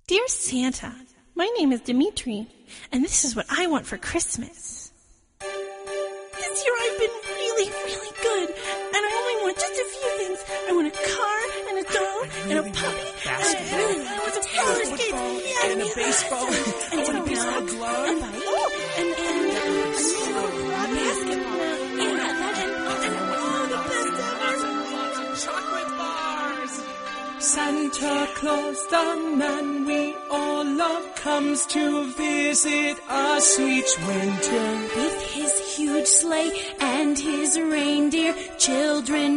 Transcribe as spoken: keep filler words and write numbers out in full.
Dear Santa, my name is Dimitri, and this is what I want for Christmas. This year I've been really, really good, and I only want just a few things. I want a car, and a doll, and a puppy, and a, and I want some roller skates, yeah, and a baseball, and, and a baseball glove, and, oh, and, and, and a basketball, yeah, that, and, and oh, the best ever. Chocolate bars. Santa Claus, the man we all love, comes to visit us each winter. With his huge sleigh and his reindeer, children